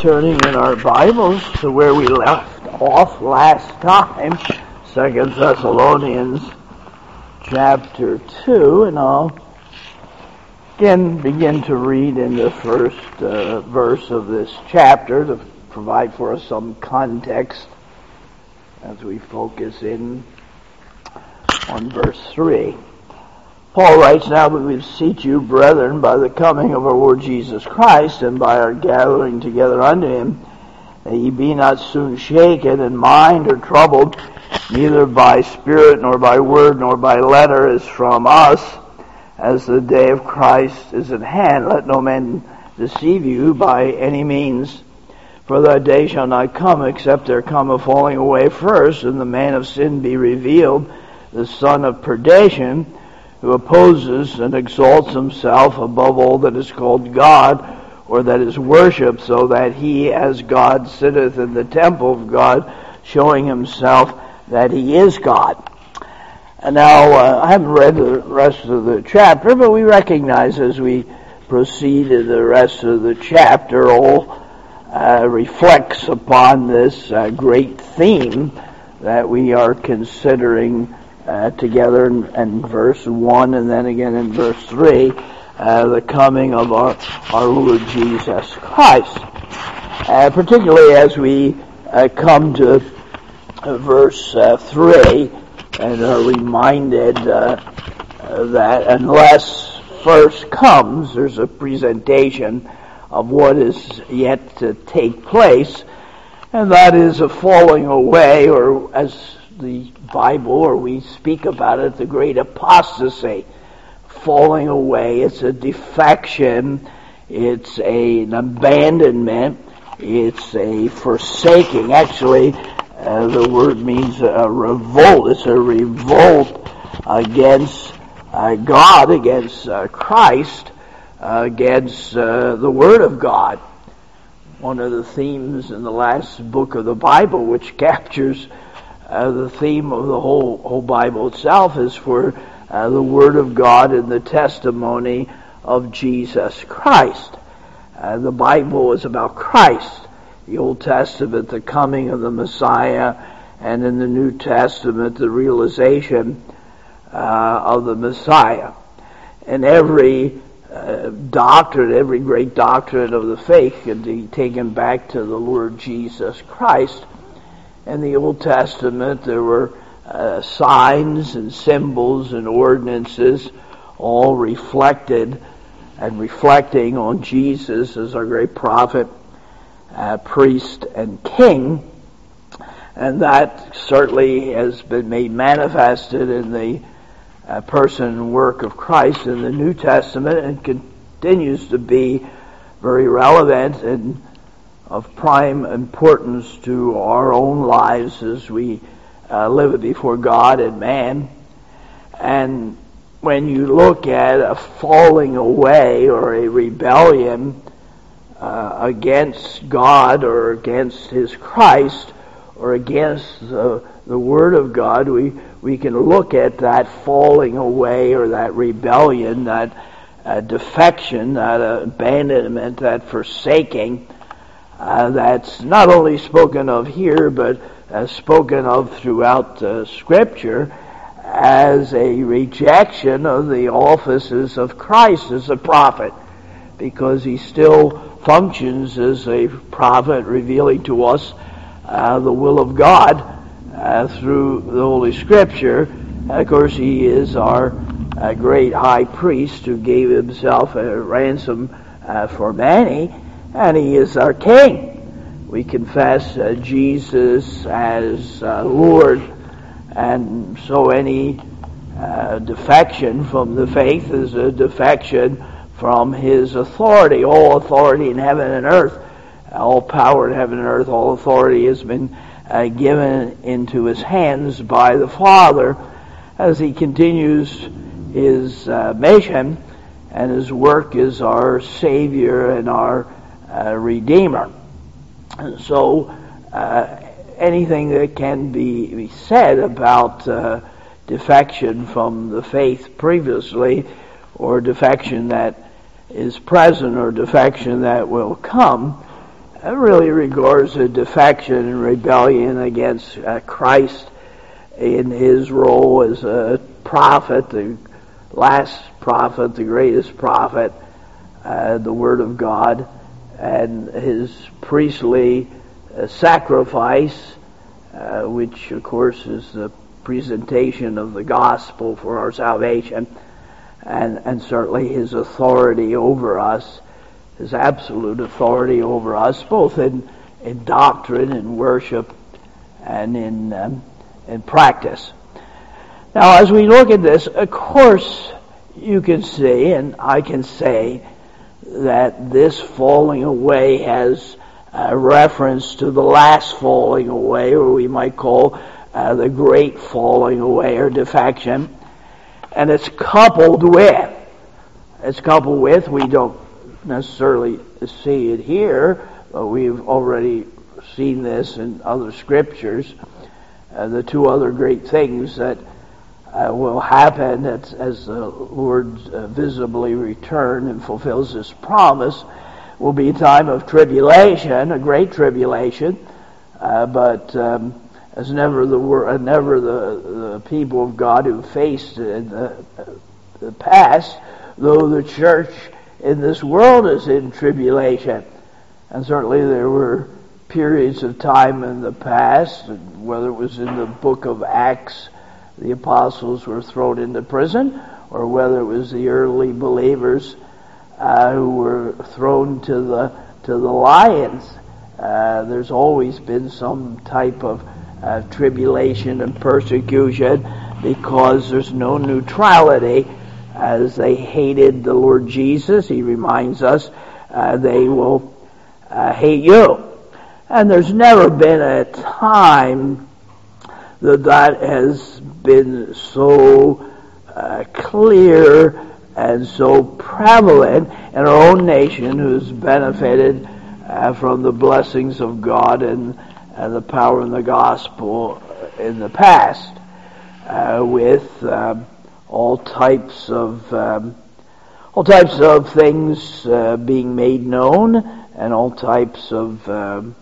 turning in our Bibles to where we left off last time, 2 Thessalonians chapter 2, and I'll again begin to read in the first verse of this chapter to provide for us some context as we focus in on verse 3. Paul writes, "Now we beseech you, brethren, by the coming of our Lord Jesus Christ, and by our gathering together unto him, that ye be not soon shaken in mind or troubled, neither by spirit, nor by word, nor by letter, as from us, as the day of Christ is at hand. Let no man deceive you by any means. For that day shall not come, except there come a falling away first, and the man of sin be revealed, the son of perdition, who opposes and exalts himself above all that is called God, or that is worshipped, so that he as God sitteth in the temple of God, showing himself that he is God." And now, I haven't read the rest of the chapter, but we recognize as we proceed in the rest of the chapter, all reflects upon this great theme that we are considering together in verse 1 and then again in verse 3, the coming of our Lord Jesus Christ. Particularly as we come to verse 3 and are reminded that unless first comes, there's a presentation of what is yet to take place, and that is a falling away, or as the Bible, or we speak about it, the great apostasy. Falling away, it's a defection, it's an abandonment, it's a forsaking. Actually, the word means a revolt. It's a revolt against God, against Christ, against the Word of God. One of the themes in the last book of the Bible, which captures the theme of the whole Bible itself, is for the Word of God and the testimony of Jesus Christ. The Bible is about Christ. The Old Testament, the coming of the Messiah, and in the New Testament, the realization of the Messiah. And every doctrine, every great doctrine of the faith can be taken back to the Lord Jesus Christ. In the Old Testament, there were signs and symbols and ordinances, all reflected and reflecting on Jesus as our great prophet, priest, and king. And that certainly has been made manifested in the person and work of Christ in the New Testament, and continues to be very relevant and of prime importance to our own lives as we live before God and man. And when you look at a falling away or a rebellion against God or against His Christ or against the Word of God, we can look at that falling away or that rebellion, that defection, that abandonment, that forsaking, that's not only spoken of here, but spoken of throughout Scripture as a rejection of the offices of Christ as a prophet, because he still functions as a prophet, revealing to us the will of God through the Holy Scripture. Of course, he is our great high priest who gave himself a ransom for many, and he is our king. We confess Jesus as Lord, and so any defection from the faith is a defection from his authority. All authority in heaven and earth, all power in heaven and earth, all authority has been given into his hands by the Father as he continues his mission, and his work is our Savior and our Redeemer. And so anything that can be said about defection from the faith previously, or defection that is present, or defection that will come, really regards a defection and rebellion against Christ in his role as a prophet, the last prophet, the greatest prophet, the Word of God, and his priestly sacrifice, which of course is the presentation of the gospel for our salvation, and certainly his authority over us, his absolute authority over us, both in doctrine and worship and in practice. Now, as we look at this, of course, you can see, and I can say, that this falling away has a reference to the last falling away, or we might call the great falling away or defection. And it's coupled with, we don't necessarily see it here, but we've already seen this in other scriptures, the two other great things that will happen as the Lord visibly return and fulfills his promise will be a time of tribulation, a great tribulation, but as never the people of God who faced it in the past, though the church in this world is in tribulation. And certainly there were periods of time in the past, whether it was in the book of Acts, the apostles were thrown into prison, or whether it was the early believers who were thrown to the lions. There's always been some type of tribulation and persecution because there's no neutrality. As they hated the Lord Jesus, he reminds us, they will hate you. And there's never been a time that has been so clear and so prevalent in our own nation, who's benefited from the blessings of God and the power of the gospel in the past, with all types of things being made known, and all types of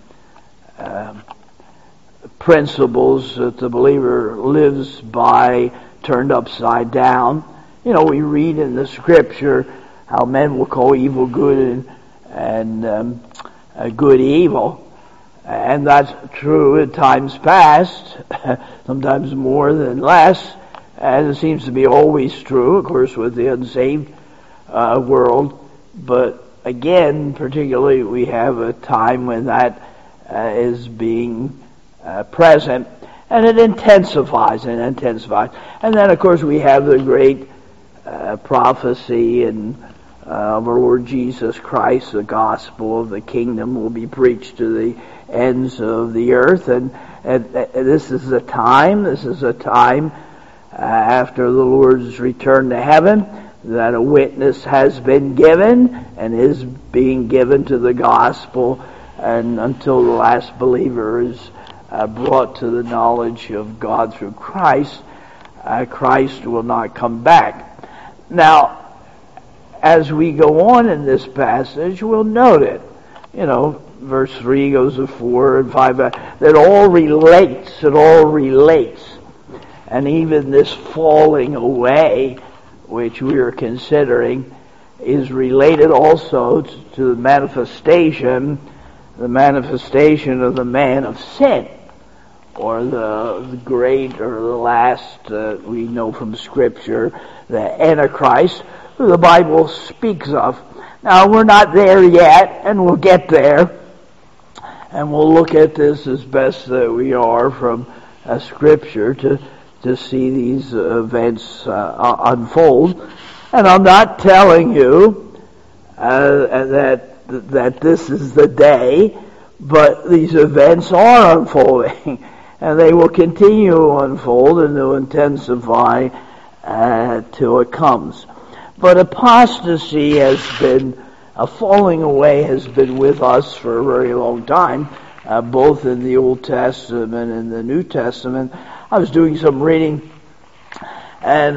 principles that the believer lives by turned upside down. You know, we read in the scripture how men will call evil good and good evil. And that's true at times past, sometimes more than less, and it seems to be always true, of course, with the unsaved world. But again, particularly, we have a time when that is being present, and it intensifies and intensifies. And then, of course, we have the great prophecy of our Lord Jesus Christ, the gospel of the kingdom will be preached to the ends of the earth, and this is a time after the Lord's return to heaven, that a witness has been given and is being given to the gospel, and until the last believer is brought to the knowledge of God through Christ, Christ will not come back. Now, as we go on in this passage, we'll note it. You know, verse 3 goes to 4 and 5, that all relates. And even this falling away, which we are considering, is related also to the manifestation of the man of sin, or the great, or the last, we know from Scripture, the Antichrist, who the Bible speaks of. Now, we're not there yet, and we'll get there, and we'll look at this as best that we are from Scripture to see these events unfold. And I'm not telling you that this is the day, but these events are unfolding, and they will continue to unfold and to intensify till it comes. But apostasy has been, falling away has been with us for a very long time, both in the Old Testament and the New Testament. I was doing some reading and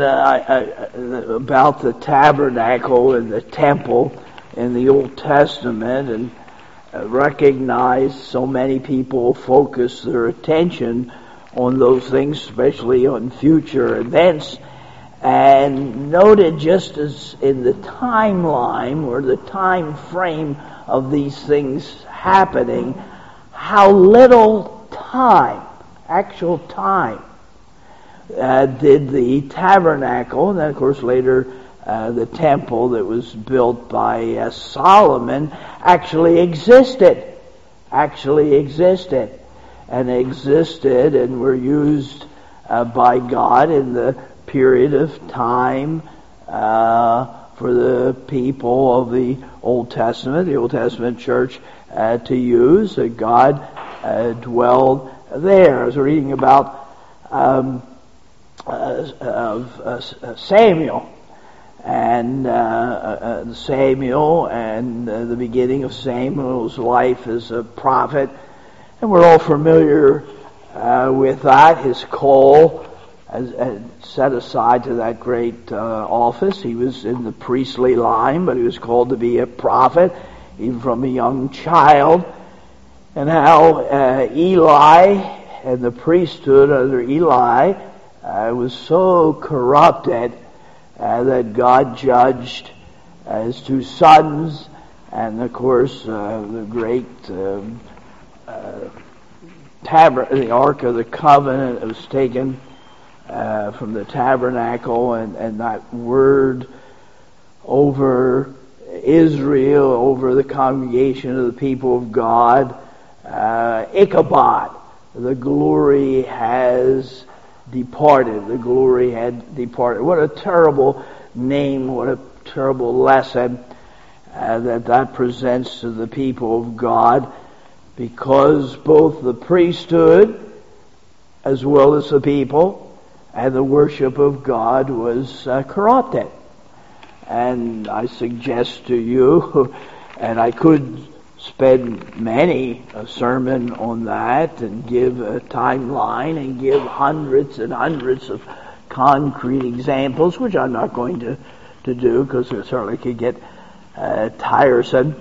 about the tabernacle and the temple in the Old Testament, recognize so many people focus their attention on those things, especially on future events, and noted just as in the timeline or the time frame of these things happening, how little time, actual time, did the tabernacle, and then of course later the temple that was built by Solomon actually existed and were used by God in the period of time for the people of the Old Testament church to use. God dwelled there. I was reading about Samuel and the beginning of Samuel's life as a prophet, and we're all familiar with that. His call set aside to that great office. He was in the priestly line, but he was called to be a prophet even from a young child. And how Eli and the priesthood under Eli was so corrupted that God judged his two sons, and of course the great the Ark of the Covenant that was taken from the tabernacle, and that word over Israel, over the congregation of the people of God, Ichabod, the glory has departed. The glory had departed. What a terrible name, what a terrible lesson that presents to the people of God, because both the priesthood as well as the people and the worship of God was corrupted. And I suggest to you, and I could spend many a sermon on that and give a timeline and give hundreds and hundreds of concrete examples, which I'm not going to do because it certainly could get tiresome,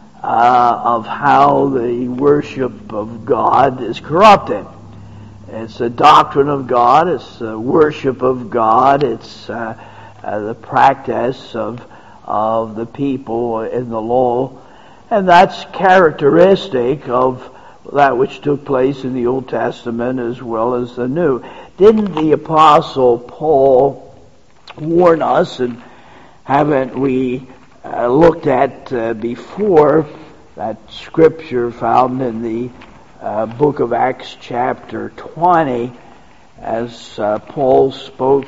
of how the worship of God is corrupted. It's the doctrine of God, it's the worship of God, it's the practice of the people in the law. And that's characteristic of that which took place in the Old Testament as well as the New. Didn't the Apostle Paul warn us, and haven't we looked at before, that scripture found in the book of Acts chapter 20, as Paul spoke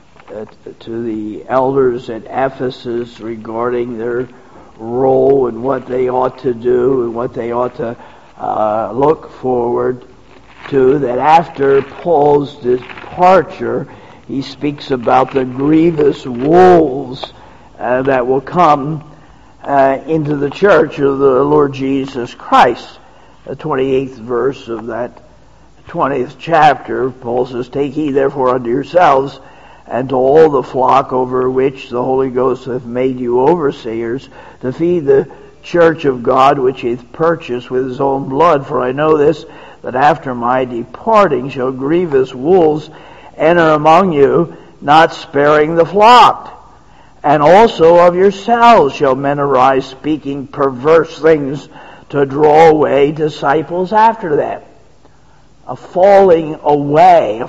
to the elders at Ephesus regarding their role and what they ought to do and what they ought to look forward to, that after Paul's departure he speaks about the grievous wolves that will come into the church of the Lord Jesus Christ. The 28th verse of that 20th chapter, Paul says, "Take heed therefore unto yourselves and to all the flock over which the Holy Ghost hath made you overseers, to feed the church of God which he hath purchased with his own blood. For I know this, that after my departing shall grievous wolves enter among you, not sparing the flock. And also of yourselves shall men arise, speaking perverse things, to draw away disciples after them." A falling away.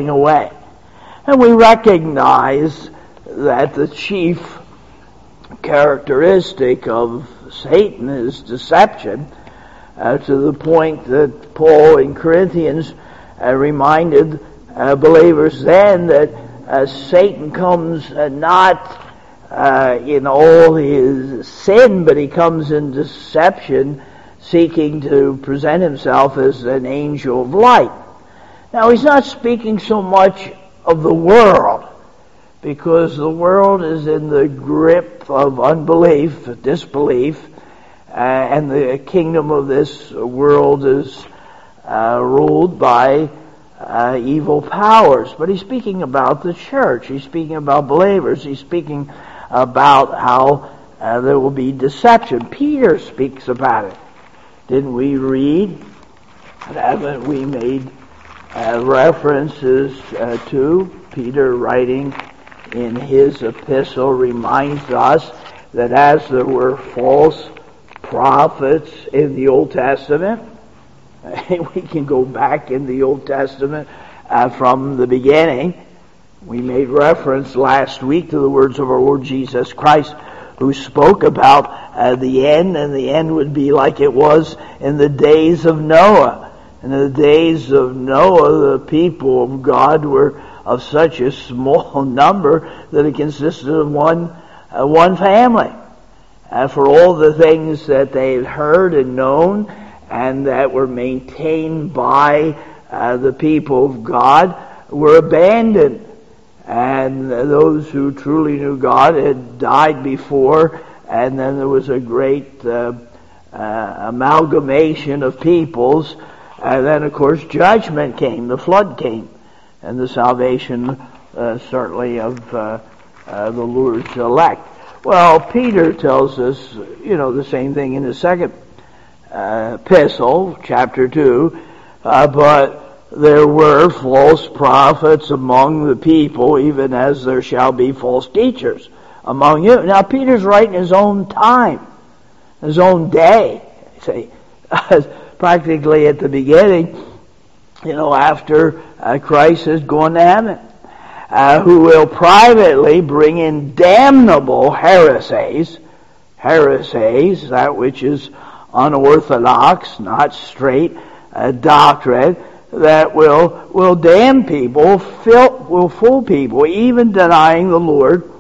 And we recognize that the chief characteristic of Satan is deception, to the point that Paul in Corinthians reminded believers then that Satan comes not in all his sin, but he comes in deception, seeking to present himself as an angel of light. Now, he's not speaking so much of the world, because the world is in the grip of unbelief, disbelief, and the kingdom of this world is ruled by evil powers. But he's speaking about the church. He's speaking about believers. He's speaking about how there will be deception. Peter speaks about it. Didn't we read? Haven't we made references to Peter writing in his epistle reminds us that as there were false prophets in the Old Testament, we can go back in the Old Testament from the beginning. We made reference last week to the words of our Lord Jesus Christ, who spoke about the end, and the end would be like it was in the days of Noah. In the days of Noah, the people of God were of such a small number that it consisted of one family. For all the things that they had heard and known and that were maintained by the people of God were abandoned. And those who truly knew God had died before, and then there was a great amalgamation of peoples. And then, of course, judgment came, the flood came, and the salvation certainly of the Lord's elect. Well, Peter tells us, the same thing in his second epistle, chapter 2, but there were false prophets among the people, even as there shall be false teachers among you. Now, Peter's writing his own time, his own day, say, practically at the beginning, after Christ has gone to heaven, who will privately bring in damnable heresies, that which is unorthodox, not straight doctrine, that will damn people, will fool people, even denying the Lord,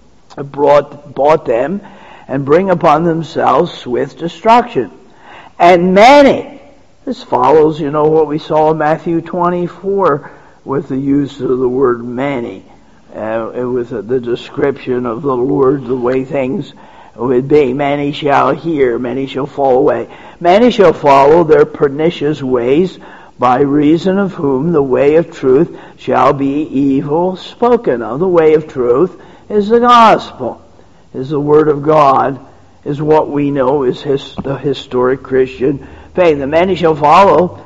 bought them, and bring upon themselves swift destruction. And many, this follows, what we saw in Matthew 24 with the use of the word many, with the description of the Lord, the way things would be. Many shall hear, many shall fall away. Many shall follow their pernicious ways, by reason of whom the way of truth shall be evil spoken of. The way of truth is the gospel, is the word of God, is what we know is the historic Christian faith. The many shall follow,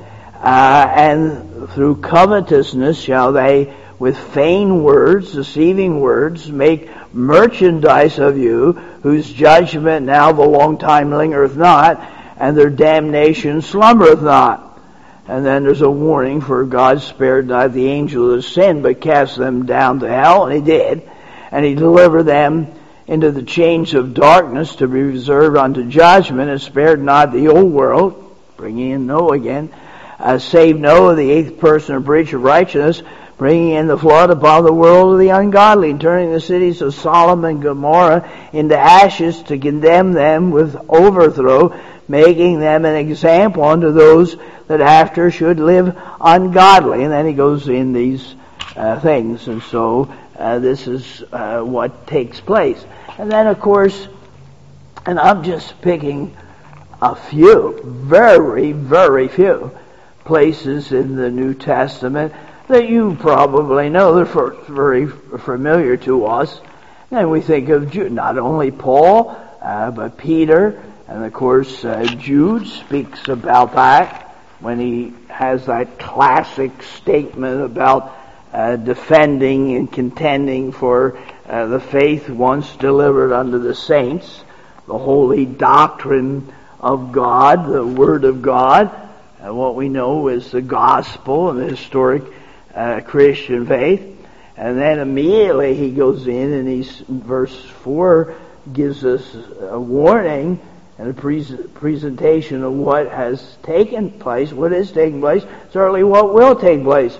and through covetousness shall they, with vain words, deceiving words, make merchandise of you, whose judgment now the long time lingereth not, and their damnation slumbereth not. And then there's a warning, for God spared not the angels of sin, but cast them down to hell, and He did. And He delivered them into the chains of darkness to be reserved unto judgment, and spared not the old world, bringing in Noah again, saved Noah, the eighth person of breach of righteousness, bringing in the flood upon the world of the ungodly, and turning the cities of Sodom and Gomorrah into ashes to condemn them with overthrow, making them an example unto those that after should live ungodly. And then he goes in these things. And so this is what takes place. And then, of course, and I'm just picking a few, very, very few places in the New Testament that you probably know. They're very familiar to us. And we think of not only Paul, but Peter, and of course Jude speaks about that when he has that classic statement about defending and contending for the faith once delivered unto the saints, the holy doctrine of God, the Word of God, and what we know is the gospel and the historic Christian faith. And then immediately he goes in and verse 4 gives us a warning and a presentation of what has taken place, what is taking place, certainly what will take place,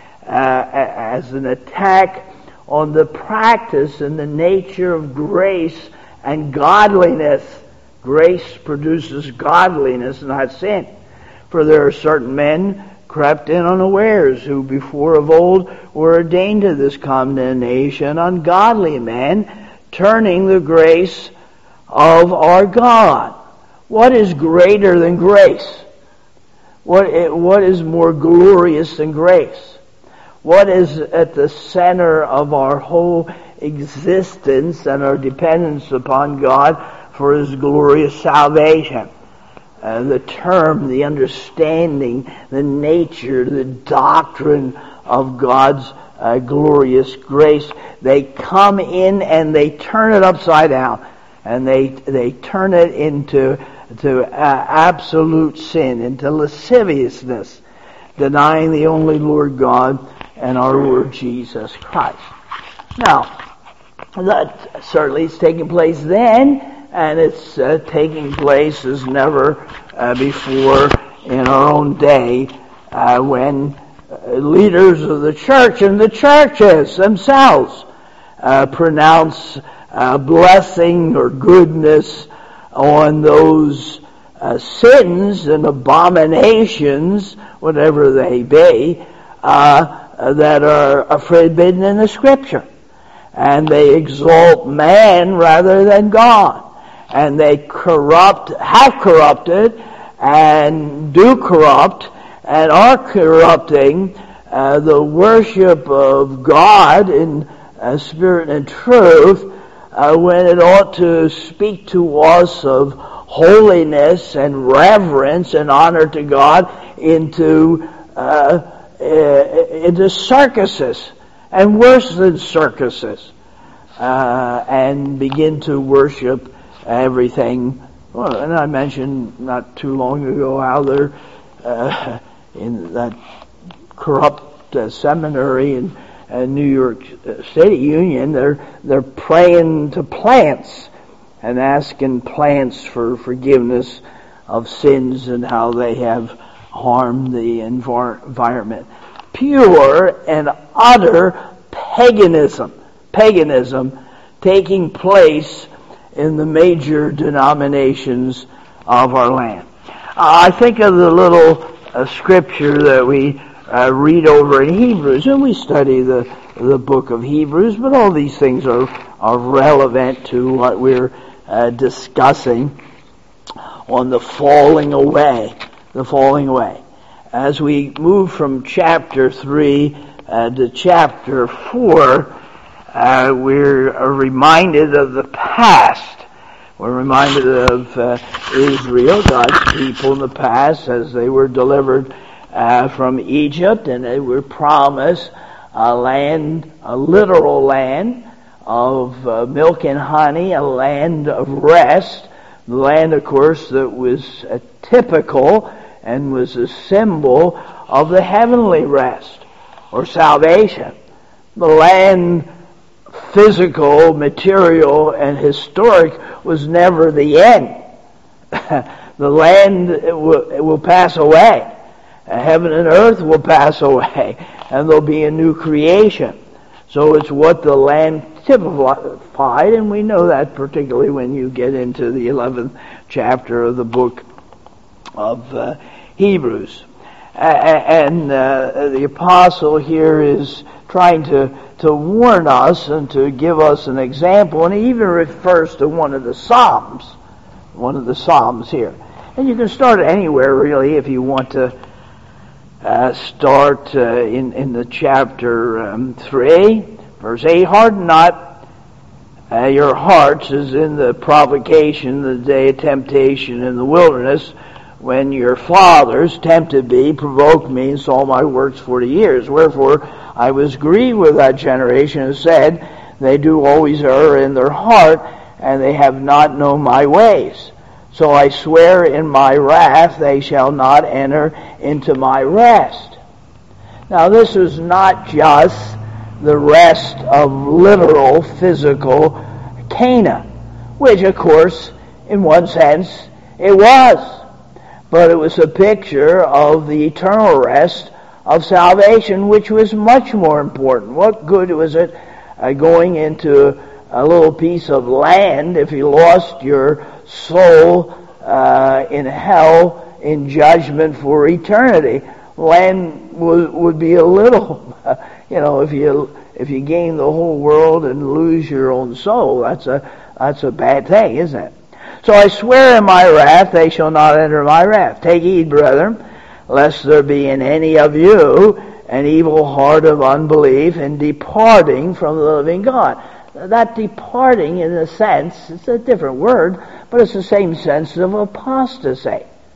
as an attack on the practice and the nature of grace and godliness. Grace produces godliness, not sin. For there are certain men crept in unawares, who before of old were ordained to this condemnation, ungodly men, turning the grace of our God. What is greater than grace? What is more glorious than grace? What is at the center of our whole existence and our dependence upon God for His glorious salvation? the term, the understanding, the nature, the doctrine of God's glorious grace. They come in and they turn it upside down, and they turn it into absolute sin, into lasciviousness, denying the only Lord God and our Lord Jesus Christ. Now, that certainly is taking place then, and it's taking place as never before in our own day, when leaders of the church and the churches themselves pronounce blessing or goodness on those sins and abominations, whatever they be, that are forbidden in the Scripture. And they exalt man rather than God. And they have corrupted, and do corrupt, and are corrupting the worship of God in spirit and truth, when it ought to speak to us of holiness and reverence and honor to God, into circuses, and worse than circuses, and begin to worship everything. Well, and I mentioned not too long ago how they're in that corrupt seminary in New York City Union, they're praying to plants and asking plants for forgiveness of sins and how they have harmed the environment. Pure and utter paganism taking place in the major denominations of our land. I think of the little scripture that we read over in Hebrews, and we study the book of Hebrews, but all these things are relevant to what we're discussing on the falling away. As we move from chapter 3 to chapter 4, we're reminded of the past. We're reminded of Israel, God's people in the past, as they were delivered from Egypt, and they were promised a land, a literal land of milk and honey, a land of rest. The land, of course, that was typical and was a symbol of the heavenly rest or salvation. The land, physical, material, and historic, was never the end. The land will pass away. Heaven and earth will pass away, and there'll be a new creation. So it's what the land typified, and we know that particularly when you get into the 11th chapter of the book of Hebrews. And the apostle here is trying to warn us and to give us an example, and he even refers to one of the Psalms here. And you can start anywhere, really, if you want to start in the chapter 3, verse 8. Harden not your hearts as in the provocation, the day of temptation in the wilderness, when your fathers tempted me, provoked me, and saw my works 40 years. Wherefore I was grieved with that generation, and said, they do always err in their heart, and they have not known my ways. So I swear in my wrath, they shall not enter into my rest. Now this is not just the rest of literal, physical Canaan, which of course, in one sense, it was. But it was a picture of the eternal rest of salvation, which was much more important. What good was it going into a little piece of land if you lost your soul in hell in judgment for eternity? Land would be a little, if you gain the whole world and lose your own soul, that's a bad thing, isn't it? So I swear in my wrath, they shall not enter my wrath. Take heed, brethren, lest there be in any of you an evil heart of unbelief in departing from the living God. That departing, in a sense, it's a different word, but it's the same sense of apostasy.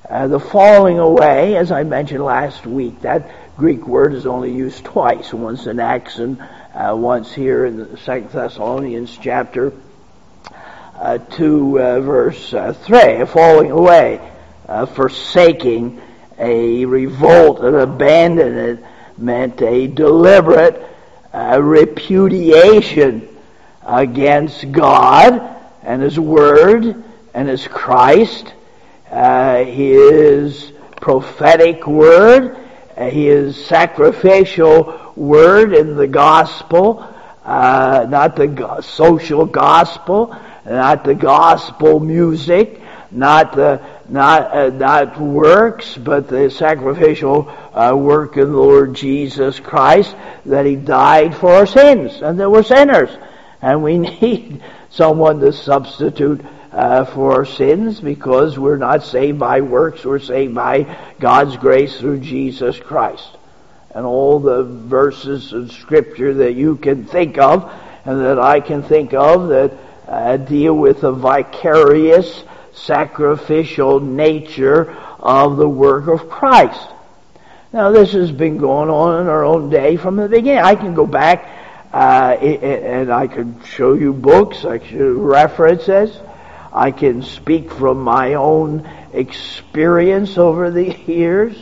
The falling away, as I mentioned last week, that Greek word is only used twice, once in Acts and once here in the 2 Thessalonians chapter 2, verse 3, falling away, forsaking, a revolt, an abandonment, meant a deliberate repudiation against God and His Word and His Christ, His prophetic Word, His sacrificial Word in the gospel, not the social gospel, not the gospel music, not works, but the sacrificial work of the Lord Jesus Christ, that He died for our sins, and that we're sinners, and we need someone to substitute for our sins, because we're not saved by works, we're saved by God's grace through Jesus Christ. And all the verses of Scripture that you can think of, and that I can think of, that deal with the vicarious, sacrificial nature of the work of Christ. Now, this has been going on in our own day from the beginning. I can go back and I can show you books, I can show you references. I can speak from my own experience over the years,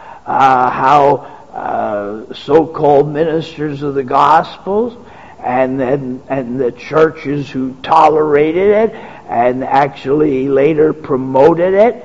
how so-called ministers of the Gospels and the churches who tolerated it and actually later promoted it,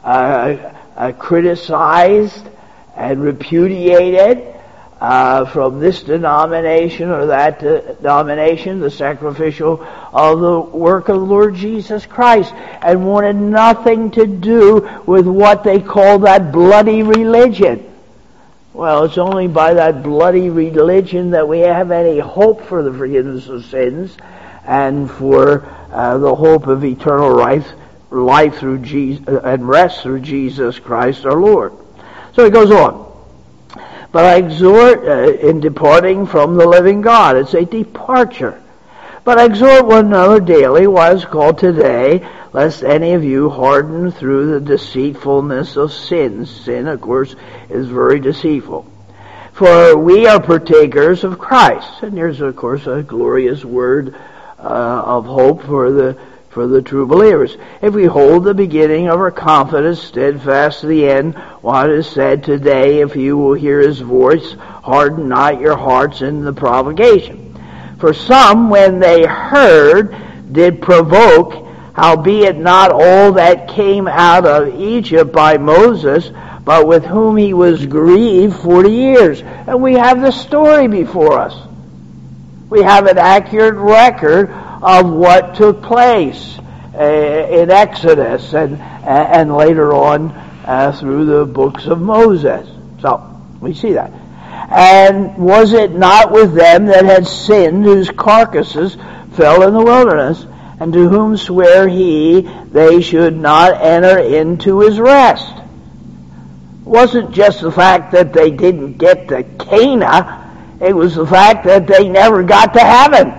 criticized and repudiated from this denomination or that denomination the sacrificial of the work of the Lord Jesus Christ, and wanted nothing to do with what they call that bloody religion. Well, it's only by that bloody religion that we have any hope for the forgiveness of sins and for the hope of eternal life through Jesus and rest through Jesus Christ our Lord. So he goes on. But I exhort in departing from the living God. It's a departure. But I exhort one another daily, while it's called today, lest any of you harden through the deceitfulness of sin. Sin, of course, is very deceitful. For we are partakers of Christ. And here's, of course, a glorious word of hope for the true believers. If we hold the beginning of our confidence steadfast to the end, what is said today, if you will hear His voice, harden not your hearts in the provocation. For some, when they heard, did provoke, howbeit not all that came out of Egypt by Moses, but with whom he was grieved 40 years. And we have the story before us. We have an accurate record of what took place in Exodus and later on through the books of Moses. So, we see that. And was it not with them that had sinned, whose carcasses fell in the wilderness, and to whom sware he they should not enter into his rest? It wasn't just the fact that they didn't get to Canaan, it was the fact that they never got to heaven.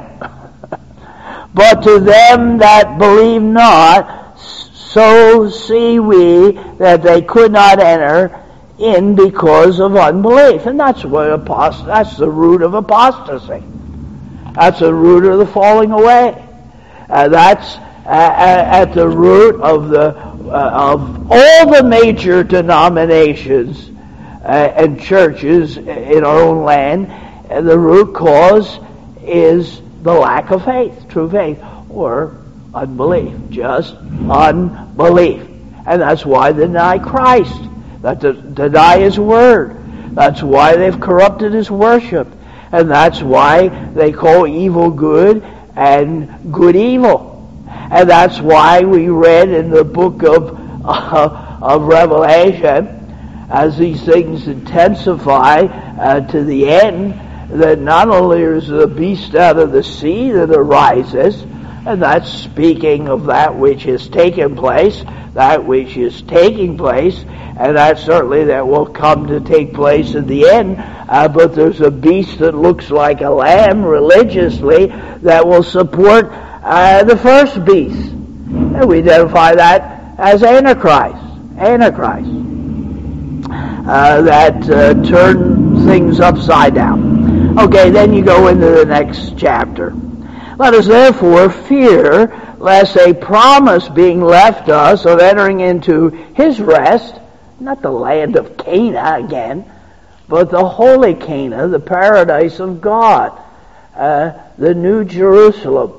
But to them that believe not, so see we that they could not enter in because of unbelief. And that's that's the root of apostasy. That's the root of the falling away. That's at the root of all the major denominations and churches in our own land. And the root cause is the lack of faith, true faith, or unbelief, just unbelief. And that's why they deny Christ. That's deny His Word. That's why they've corrupted His worship. And that's why they call evil good and good evil. And that's why we read in the book of Revelation, as these things intensify to the end, that not only is the beast out of the sea that arises, and that's speaking of that which has taken place, that which is taking place, and that certainly that will come to take place at the end, but there's a beast that looks like a lamb religiously that will support the first beast. And we identify that as Antichrist. Antichrist, that turn things upside down. Okay, then you go into the next chapter. Let us therefore fear lest a promise being left us of entering into his rest, not the land of Cana again, but the holy Cana, the paradise of God, the new Jerusalem,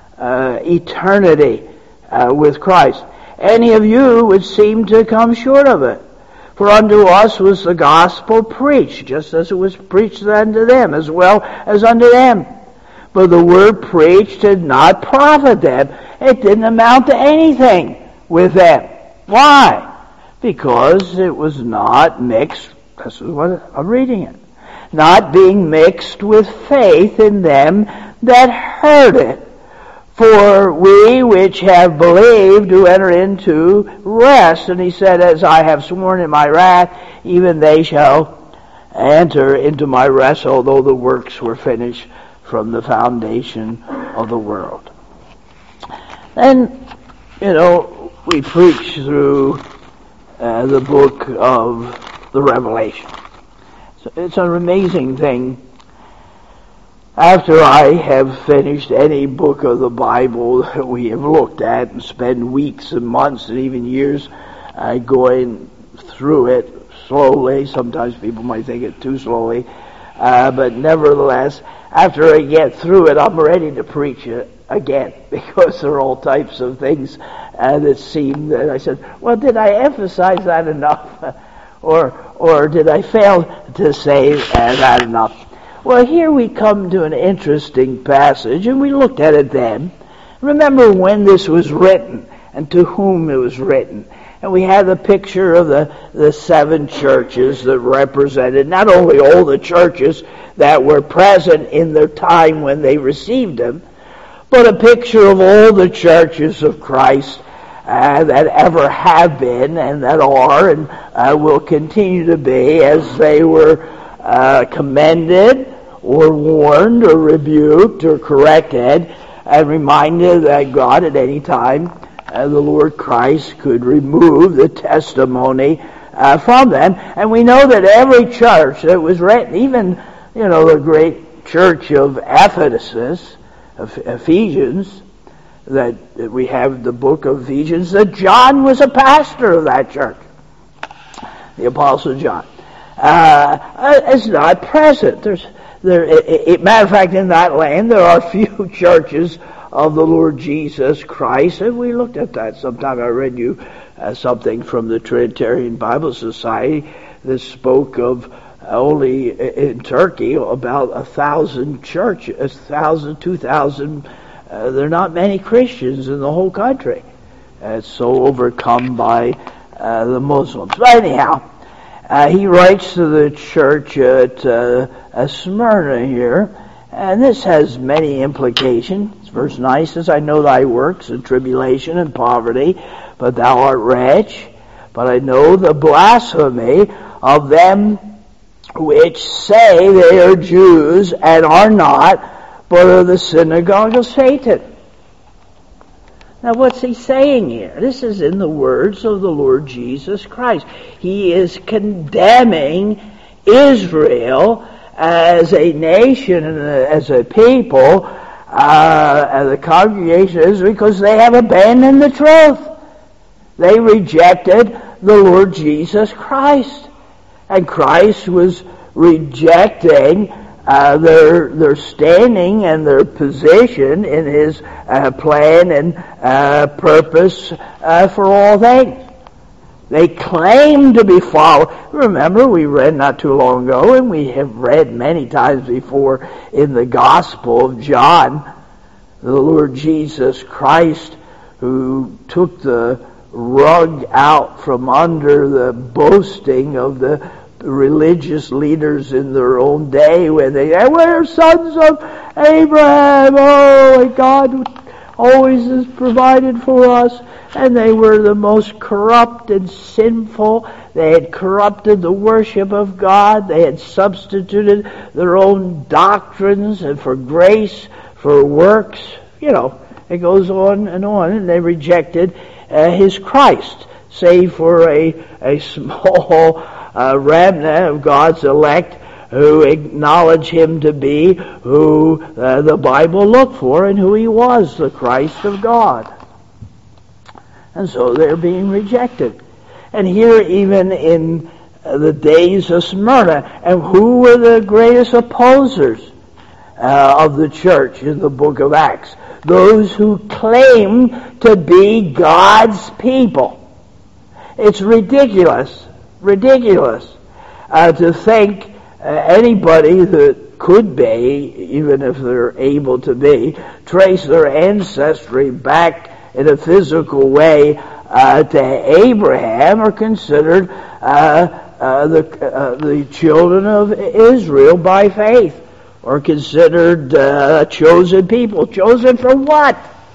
eternity with Christ. Any of you would seem to come short of it. For unto us was the gospel preached, just as it was preached unto them, as well as unto them. But the word preached did not profit them. It didn't amount to anything with them. Why? Because it was not mixed, this is what I'm reading it, not being mixed with faith in them that heard it. For we which have believed do enter into rest. And he said, as I have sworn in my wrath, even they shall enter into my rest, although the works were finished from the foundation of the world. Then, we preach through the book of the Revelation. So it's an amazing thing. After I have finished any book of the Bible that we have looked at and spend weeks and months and even years going through it slowly, sometimes people might think it too slowly, but nevertheless, after I get through it, I'm ready to preach it again, because there are all types of things that seem that I said, well, did I emphasize that enough? or did I fail to say that enough? Well, here we come to an interesting passage, and we looked at it then. Remember when this was written and to whom it was written. And we had the picture of the seven churches that represented not only all the churches that were present in their time when they received him, but a picture of all the churches of Christ that ever have been and that are and will continue to be as they were commended or warned or rebuked or corrected and reminded that God at any time, the Lord Christ, could remove the testimony from them. And we know that every church that was written, even the great church of Ephesus, Ephesians, that we have the book of Ephesians, that John was a pastor of that church, the Apostle John, is not present. Matter of fact, in that land there are few churches of the Lord Jesus Christ, and we looked at that sometime. I read you something from the Trinitarian Bible Society that spoke of only in Turkey about 1,000 churches, 2,000. There are not many Christians in the whole country. It's so overcome by the Muslims. But anyhow, he writes to the church at Smyrna here, and this has many implications. Verse 9 says, I know thy works and tribulation and poverty, but thou art rich. But I know the blasphemy of them which say they are Jews and are not, but are the synagogue of Satan. Now what's he saying here? This is in the words of the Lord Jesus Christ. He is condemning Israel as a nation and as a people, as a congregation, is because they have abandoned the truth. They rejected the Lord Jesus Christ. And Christ was rejecting their standing and their position in his plan and purpose for all things. They claim to be followers. Remember, we read not too long ago, and we have read many times before in the Gospel of John, the Lord Jesus Christ, who took the rug out from under the boasting of the religious leaders in their own day when we're sons of Abraham, and God always has provided for us. And they were the most corrupt and sinful. They had corrupted the worship of God. They had substituted their own doctrines and for grace, for works. It goes on, and they rejected his Christ. save for a small remnant of God's elect who acknowledge him to be who the Bible looked for and who he was, the Christ of God. And so they're being rejected. And here, even in the days of Smyrna, and who were the greatest opposers of the church in the book of Acts? Those who claim to be God's people. It's ridiculous to think anybody that could be, even if they're able to be, trace their ancestry back in a physical way to Abraham, are considered the children of Israel by faith, or considered chosen people. Chosen for what?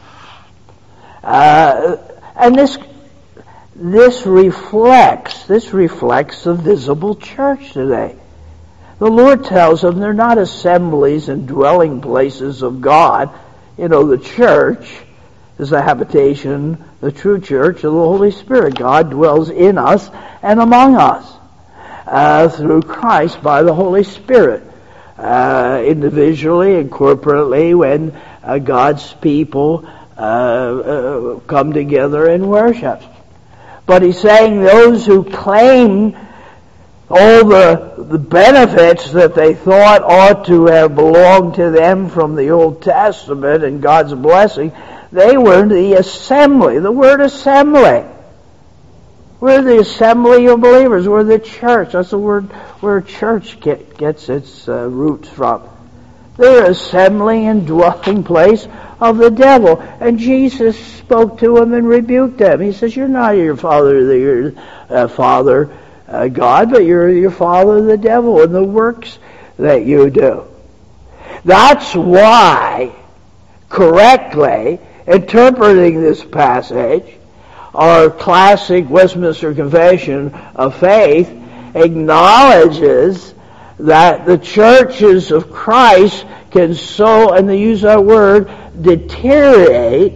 And this reflects the visible church today. The Lord tells them they're not assemblies and dwelling places of God. The church is the habitation, the true church of the Holy Spirit. God dwells in us and among us through Christ by the Holy Spirit. Individually and corporately, when God's people come together and worship. But he's saying those who claim all the benefits that they thought ought to have belonged to them from the Old Testament and God's blessing, they were the assembly. The word assembly. We're the assembly of believers. We're the church. That's the word where church gets its roots from. They're assembly and dwelling place of the devil. And Jesus spoke to them and rebuked them. He says, you're not your father, God, but you're your father, the devil, and the works that you do. That's why, correctly interpreting this passage, our classic Westminster Confession of Faith acknowledges that the churches of Christ can so, and they use that word, deteriorate,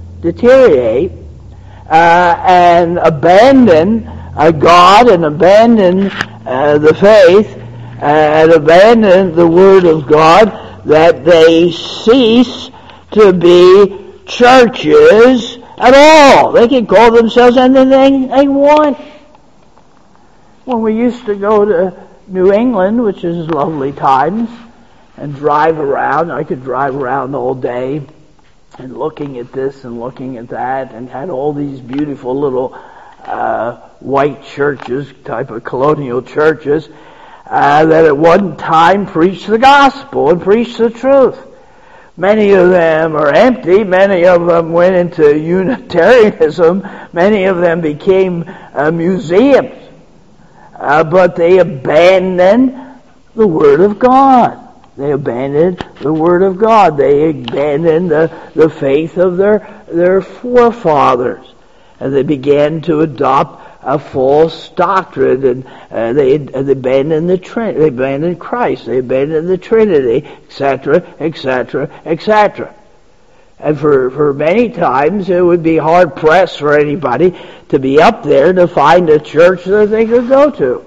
and abandon God, and abandon the faith, and abandon the Word of God, that they cease to be churches at all. They can call themselves anything they want. When we used to go to New England, which is lovely times, and drive around, I could drive around all day and looking at this and looking at that, and had all these beautiful little white churches, type of colonial churches, that at one time preached the gospel and preached the truth. Many of them are empty. Many of them went into Unitarianism. Many of them became museums. But they abandoned the Word of God. They abandoned the Word of God. They abandoned the faith of their forefathers. And they began to adopt a false doctrine, and they abandoned the Trinity. They abandoned Christ. They abandoned the Trinity, etc., etc., etc. And for many times, it would be hard pressed for anybody to be up there to find a church that they could go to.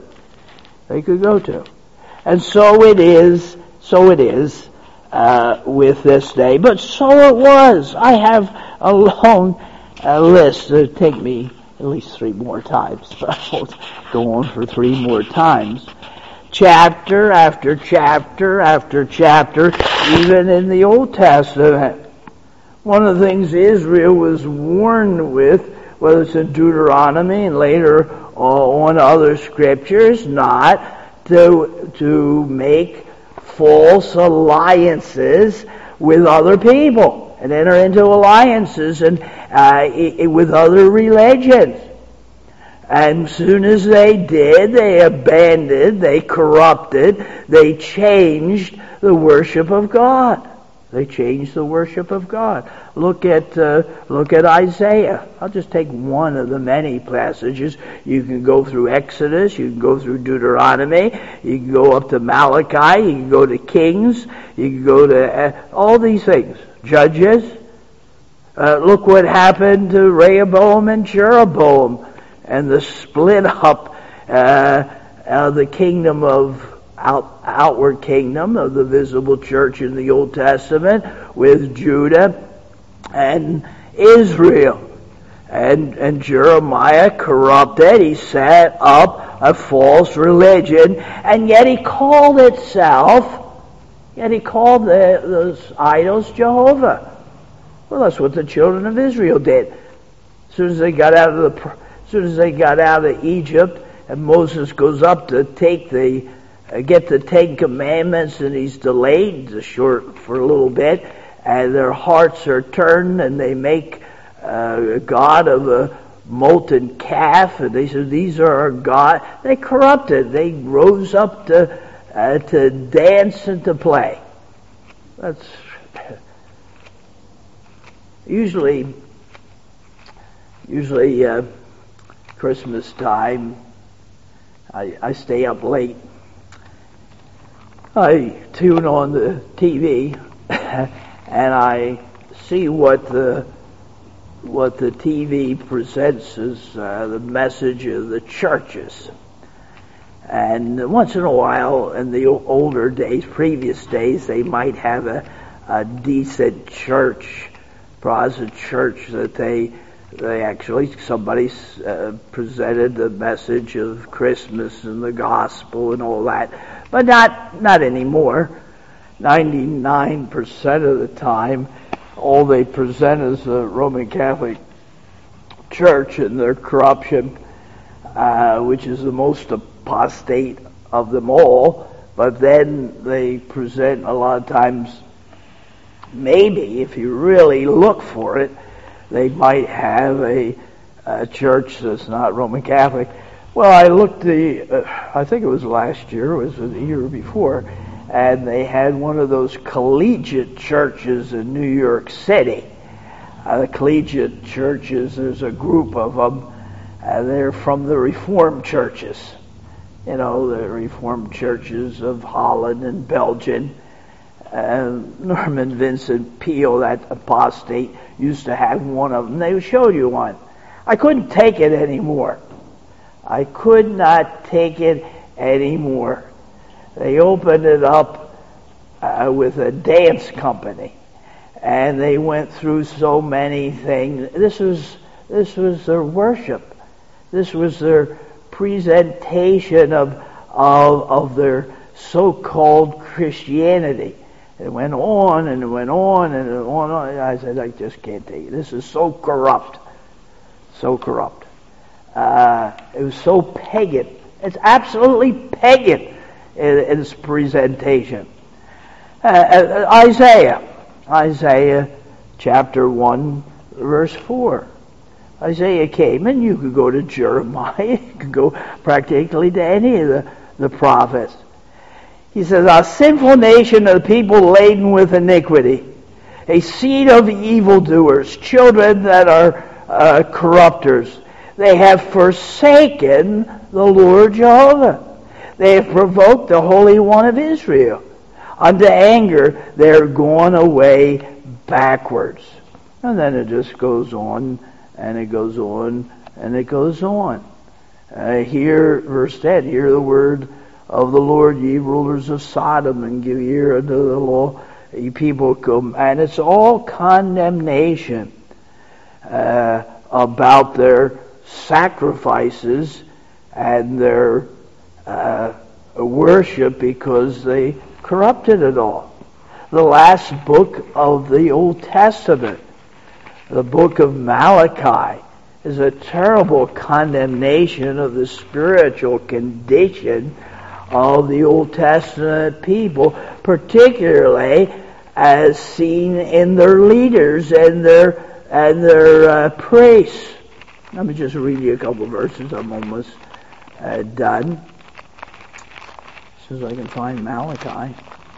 And so it is with this day. But so it was. I have a long list that would take me at least 3 more times. I won't go on for 3 more times. Chapter after chapter after chapter, even in the Old Testament. One of the things Israel was warned with, whether it's in Deuteronomy and later on other scriptures, not to make false alliances with other people and enter into alliances and with other religions. And as soon as they did, they abandoned, they corrupted, they changed the worship of God. They changed the worship of God. Look at Isaiah. I'll just take one of the many passages. You can go through Exodus, you can go through Deuteronomy, you can go up to Malachi, you can go to Kings, you can go to all these things. Judges. Look what happened to Rehoboam and Jeroboam and the split up the kingdom of outward kingdom of the visible church in the Old Testament with Judah and Israel. And Jeremiah corrupted. He set up a false religion, and yet he called those idols Jehovah. Well, that's what the children of Israel did. As soon as they got out of Egypt, and Moses goes up to get the Ten Commandments, and he's delayed short for a little bit, and their hearts are turned, and they make a god of a molten calf, and they said, "These are our God." They corrupted. They rose up to dance and to play. That's usually Christmas time. I stay up late. I tune on the TV and I see what the TV presents as the message of the churches. And once in a while, in the older days, previous days, they might have a decent church, Protestant church, that they actually, somebody presented the message of Christmas and the gospel and all that. But not anymore. 99% of the time, all they present is the Roman Catholic Church and their corruption, which is the most apostate of them all. But then they present a lot of times, maybe if you really look for it, they might have a church that's not Roman Catholic. Well, I looked I think it was last year, it was the year before, and they had one of those collegiate churches in New York City. The collegiate churches, there's a group of them, they're from the Reformed churches. You know, the Reformed churches of Holland and Belgium. Norman Vincent Peale, that apostate, used to have one of them. They showed you one. I couldn't take it anymore. I could not take it anymore. They opened it up with a dance company, and they went through so many things. This was their worship. This was their presentation of their so-called Christianity. It went on and it went on and it went on. I said, I just can't take it. This is so corrupt. So corrupt. It was so pagan. It's absolutely pagan in its presentation. Isaiah chapter 1, verse 4. Isaiah came, and you could go to Jeremiah, you could go practically to any of the prophets. He says, "A sinful nation of people laden with iniquity, a seed of evildoers, children that are corrupters. They have forsaken the Lord Jehovah. They have provoked the Holy One of Israel. Unto anger they are gone away backwards." And then it just goes on, and it goes on, and it goes on. Hear, verse 10, "Hear the word of the Lord, ye rulers of Sodom, and give ear unto the law, ye people come." And it's all condemnation about their sacrifices and their worship, because they corrupted it all. The last book of the Old Testament, the book of Malachi, is a terrible condemnation of the spiritual condition of the Old Testament people, particularly as seen in their leaders and their priests. Let me just read you a couple verses. I'm almost done. As soon as I can find Malachi.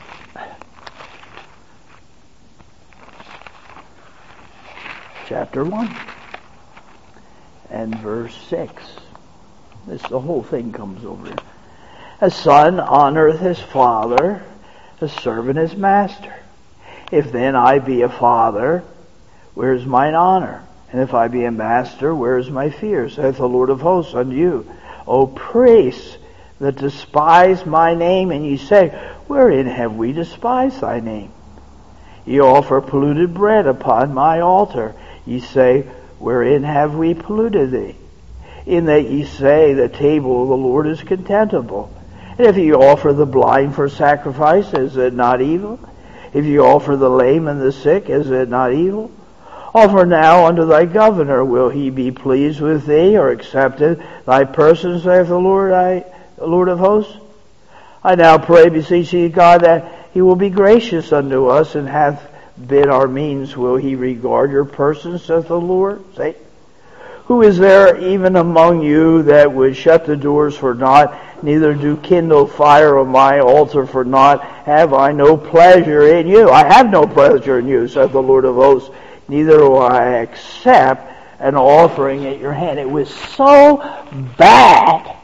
Chapter 1 and verse 6. The whole thing comes over here. "A son honoreth his father, a servant his master. If then I be a father, where is mine honor? And if I be a master, where is my fear? Saith the Lord of hosts unto you. O priests that despise my name, and ye say, wherein have we despised thy name? Ye offer polluted bread upon my altar. Ye say, wherein have we polluted thee? In that ye say, the table of the Lord is contemptible. And if ye offer the blind for sacrifice, is it not evil? If ye offer the lame and the sick, is it not evil? Offer now unto thy governor. Will he be pleased with thee, or accepted thy person, saith the Lord of hosts? I now pray, beseech thee, God, that he will be gracious unto us, and hath been our means. Will he regard your person, saith the Lord? Say, who is there even among you that would shut the doors for naught, neither do kindle fire on my altar for naught? Have I no pleasure in you? I have no pleasure in you, saith the Lord of hosts. Neither will I accept an offering at your hand. It was so bad,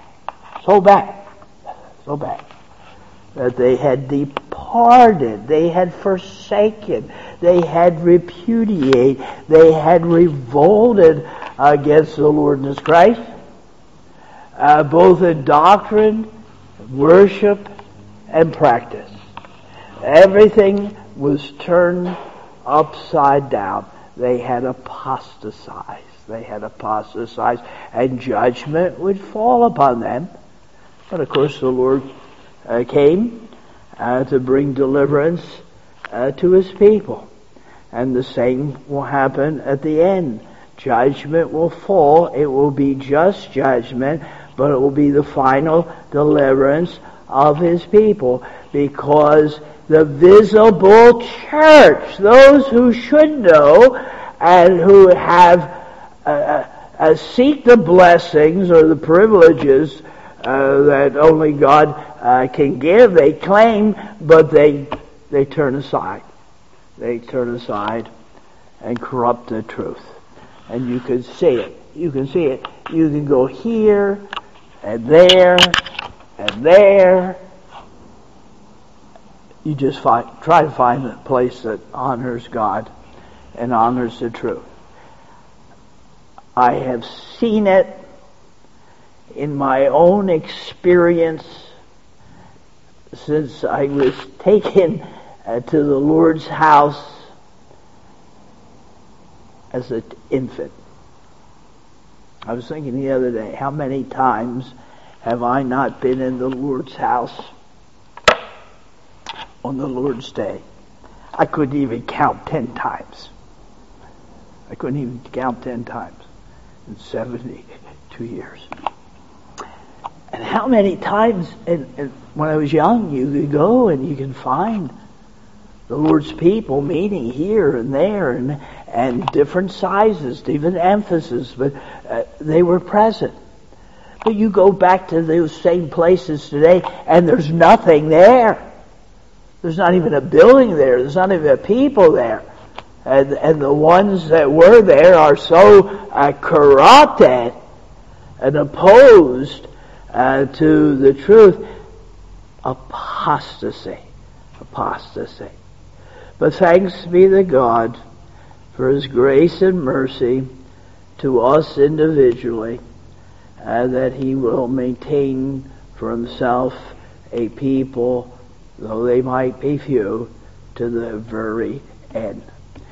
that they had departed, they had forsaken, they had repudiated, they had revolted against the Lord Jesus Christ, both in doctrine, worship, and practice. Everything was turned upside down. They had apostatized. And judgment would fall upon them. But of course the Lord came to bring deliverance to his people. And the same will happen at the end. Judgment will fall. It will be just judgment, but it will be the final deliverance of his people, because the visible church, those who should know and who have seek the blessings or the privileges that only God can give, they claim, but they turn aside. They turn aside and corrupt the truth. And you can see it. You can see it. You can go here and there and there. You just try to find a place that honors God and honors the truth. I have seen it in my own experience since I was taken to the Lord's house as an infant. I was thinking the other day, how many times have I not been in the Lord's house on the Lord's day? I couldn't even count 10 times. I couldn't even count 10 times in 72 years. And how many times, and when I was young, you could go and you can find the Lord's people meeting here and there and different sizes, different emphasis, but they were present. But you go back to those same places today and there's nothing there. There's not even a building there. There's not even a people there. And the ones that were there are so corrupted and opposed to the truth. Apostasy. But thanks be to God for his grace and mercy to us individually, that he will maintain for himself a people, though they might be few, to the very end.